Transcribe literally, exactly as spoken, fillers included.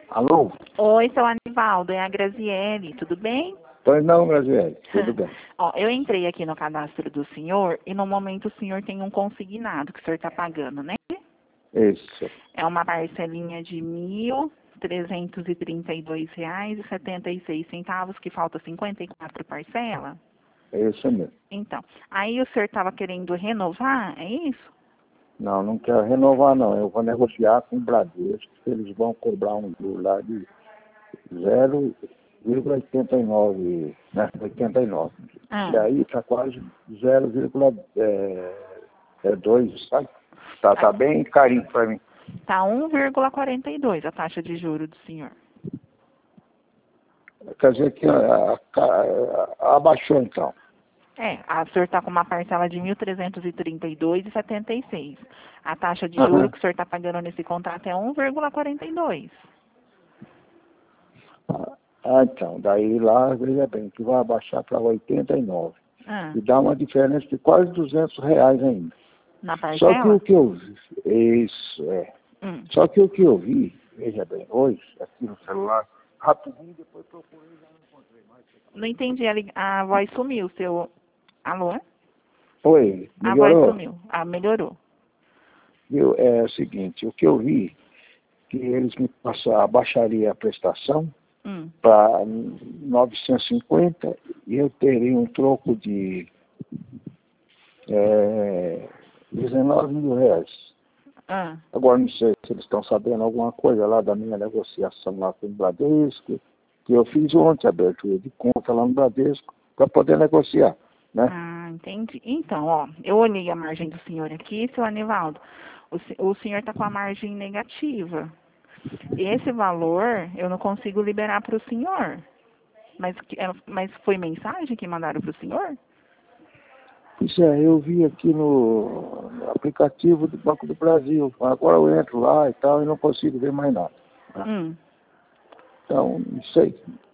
Alô? Oi, seu Anivaldo, é a Graziele, tudo bem? Pois não, Graziele, tudo bem. Ó, eu entrei aqui no cadastro do senhor e no momento o senhor tem um consignado que o senhor está pagando, né? Isso, É uma parcelinha de mil trezentos e trinta e dois reais e setenta e seis centavos, que falta cinquenta e quatro parcelas. é isso mesmo. Então, aí o senhor estava querendo renovar, é isso? Não, não quero renovar não, eu vou negociar com o Bradesco, que eles vão cobrar um juro lá de zero vírgula oitenta e nove, né, oitenta e nove. Ah, E aí tá quase zero vírgula dois, sabe? Tá, tá bem carinho para mim. tá um vírgula quarenta e dois a taxa de juro do senhor. Quer dizer que a, a, a, abaixou então. É, a- o senhor está com uma parcela de mil trezentos e trinta e dois reais e setenta e seis. A taxa de Aham. juros que o senhor está pagando nesse contrato é um vírgula quarenta e dois. Ah, então, daí lá, veja bem, que vai abaixar para oitenta e nove. Ah, E dá uma diferença de quase duzentos reais ainda. na Só que o parcela? que eu vi, isso, é. Hum. Só que o que eu vi, veja bem, hoje, aqui no celular, rapidinho, depois procurei, já não encontrei mais. Não entendi, a, lig- a voz sumiu, seu... Alô? Oi, A voz melhorou? sumiu. Ah, melhorou. Viu? É o seguinte, o que eu vi, que eles me passaram, abaixaria a prestação Hum. para novecentos e cinquenta e eu teria um troco de é, dezenove mil reais. Ah, Agora não sei se eles estão sabendo alguma coisa lá da minha negociação lá com o Bradesco, que eu fiz ontem a abertura de conta lá no Bradesco para poder negociar, né? ah, entendi. Então, ó, eu olhei a margem do senhor aqui, seu Anivaldo. O, se- o senhor está com a margem negativa. Esse valor eu não consigo liberar para o senhor. Mas, que- é- mas foi mensagem que mandaram para o senhor? Pois é, eu vi aqui no, no aplicativo do Banco do Brasil. Agora eu entro lá e tal e não consigo ver mais nada, né? Hum. Então, não sei.